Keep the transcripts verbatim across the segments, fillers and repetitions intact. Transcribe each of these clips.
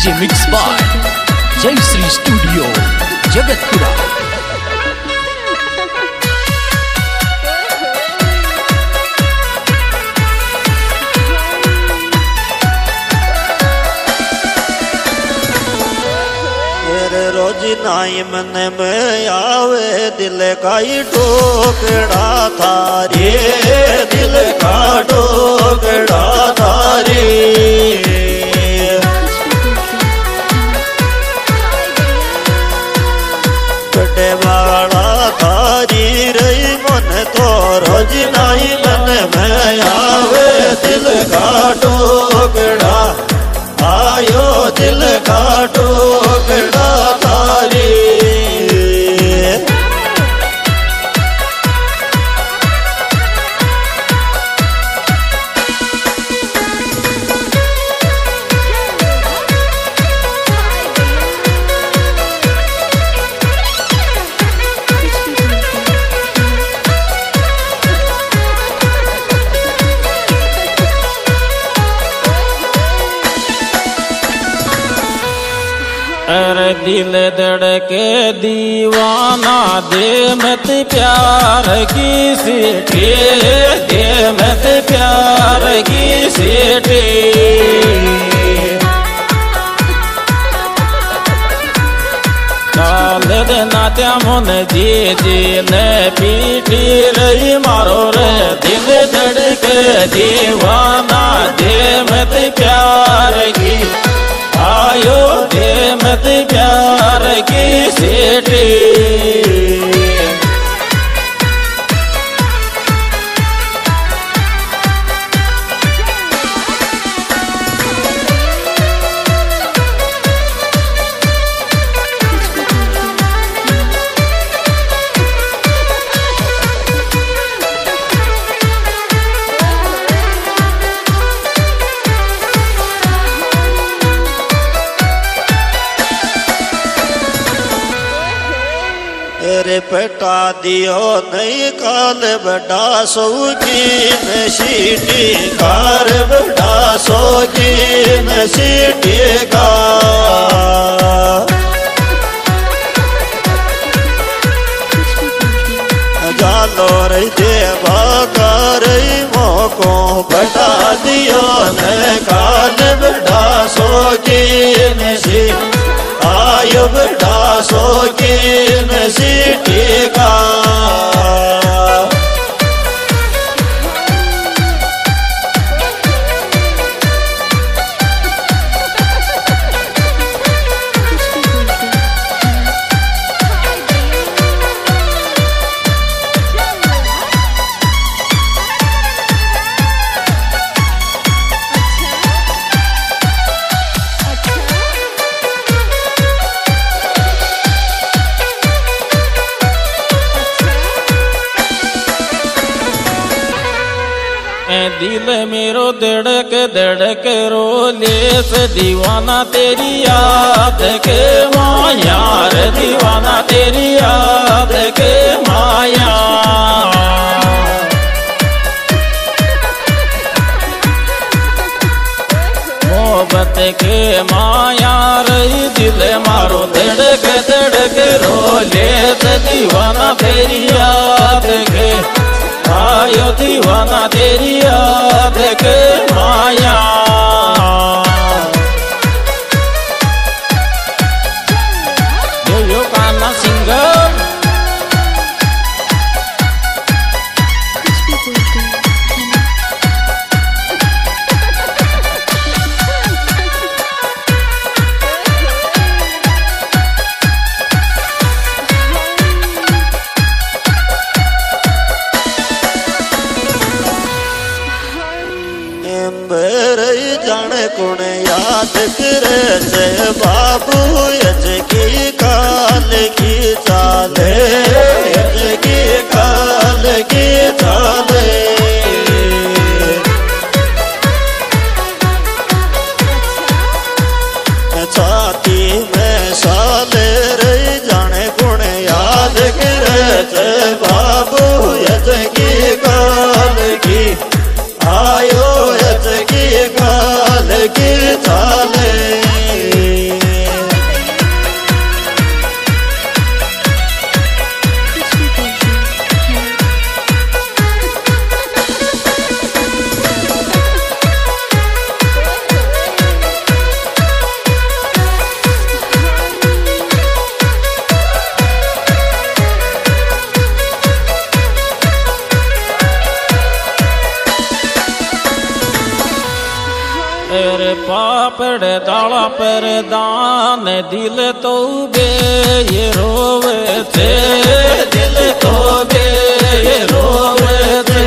DJ mix by जय Shri studio Jagatpura. रोज नाई मन में आवे दिल का ही टोकड़ा थारे, दिल का टोकड़ा थारे। बड़े वाला थारी रही मन तो रोज नाई मन में आवे दिल का टोकड़ा, आयो दिल का टोकड़ा थारी। अरे दिल धड़के दीवाना दे मत प्यार की सीटी, दे मत प्यार की सीटी। काल देना त्या मन जी जी ने पीटी रही मारो रे दिल धड़के दीवाना दे मत प्यार की, आयो दे मत प्यार की सीटी। रे पटा दियो नहीं काल बड़ा शौकीन सीटी कार, बड़ा शौकीन सीटी का। जालो रे देवा कर मोको बटा दियो नहीं काल बड़ा शौकीन सी, आयो बड़ा शौकीन सीटी का। दिल मेरो धड़क धड़क रोले से दीवाना तेरी याद के माया रे, दीवाना तेरी याद के माया। मोहब्बत के माया रही दिल मारो धड़क धड़क रोले से दीवाना तेरी याद के, आयो दीवाना तेरी याद के माया। यो यो काना सिंगर जाने कुण याद करे से बाबू यज की काल की चाले, यज की काल की चाले। छाती में साले रही जाने कुण याद करे से बाबू यज की काल की, आयो यज की काल की चाले। अरे पापड़ दाला पर दान दिल तो बे ये रोवे थे, दिल तो बे ये रोवे थे।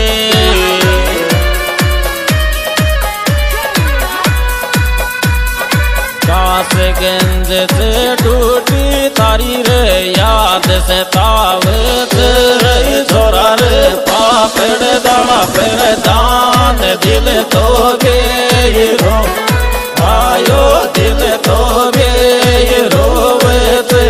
कास गंज से टूटी तारी रे याद से तावत रही छोरा रे पापड़ दाला पर दान दिल तो बे रो आयो दिल तो बे रोवे थे।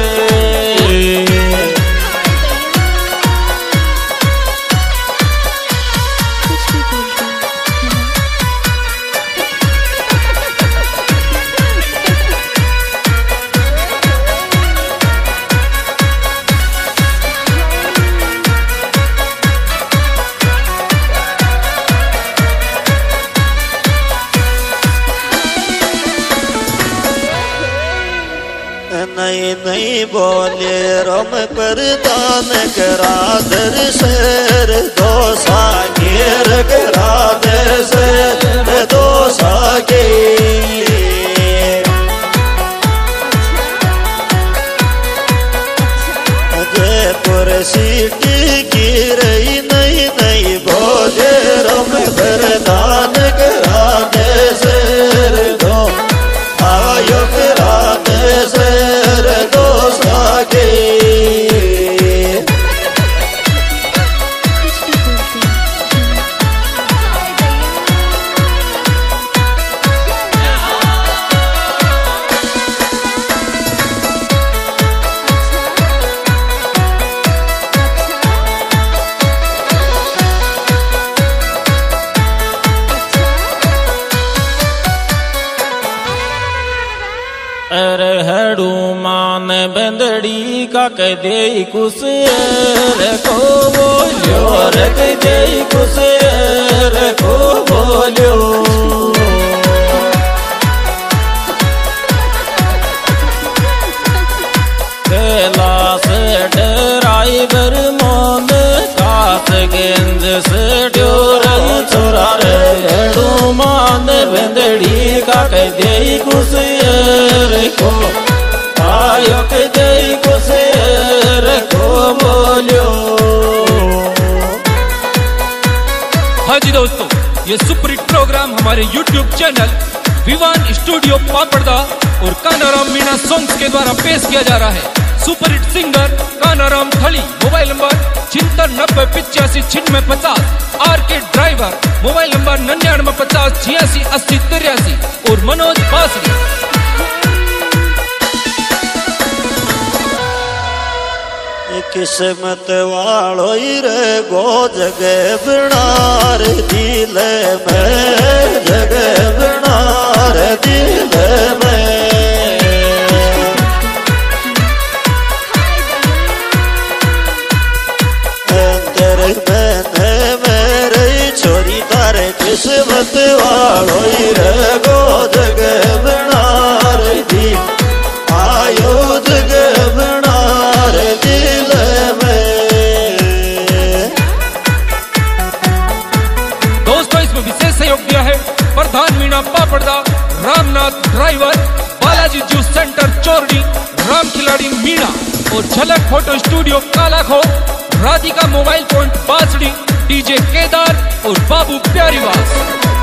नहीं नहीं बोले रम प्रदान करा दर शेर दो सागेर करा दर शेर दो सागे। जयपुर सीटी की रही नहीं नहीं बोले रम प्रदान करा दे शेर दो आयो करा दे शेर दो सागे। अरे हड़ू मान बंदड़ी का कह दे कुसेर को बोलियो रे कह दे कुसेर को बोलियो। कैलाश ड्राइवर मोन कास गेंद से ड्योर छोरा रे हड़ू मान बंदड़ी का कह दे कुसेर को आयो के दे कुसेर को बोलियो। हाँ जी दोस्तों, ये सुपर हिट प्रोग्राम हमारे YouTube channel Vivan studio Papadda और कानाराम मीणा सॉन्ग्स के द्वारा पेश किया जा रहा है। Super hit singer Kanaram Thali, mobile number छिहत्तर नब्बे पिचासी छिन्नवे पचास। आर के ड्राइवर, मोबाइल नंबर निन्यानवे पचास छियासी अस्सी तिरासी। और मनोज बासरी। किस्मत वालो रे गो जगह बनार दिल में, जगह बनार दिल में। अंदर मैंने मेरी छोरी तारे किस्मत वालो रे गो जगह बनार दिल आयो जगह बनार दिल में। दोस्तों, इसमें विशेष सहयोग दिया है Pradhan Meena Papadda, Ramnath driver, Balaji juice centre Chordi, Ram Khiladi Meena और Jhalak photo studio Kalakho, Radhika mobile point Basdi, DJ Kedar और बाबू प्यारीवास।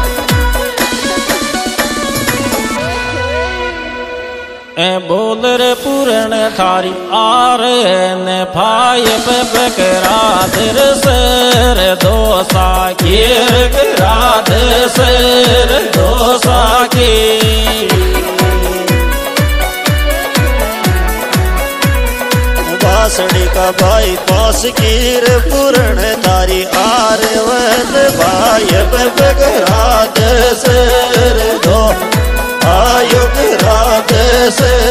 ए बोल रे पूरण थारी आर ने भाई पे बकरा दर सर दो सागीर करा दे सर दो सागी। बासड़ी का भाई पास कीर पूरण तारी आर वन भाई पे बकरा दे सर दो आयो करा दे सर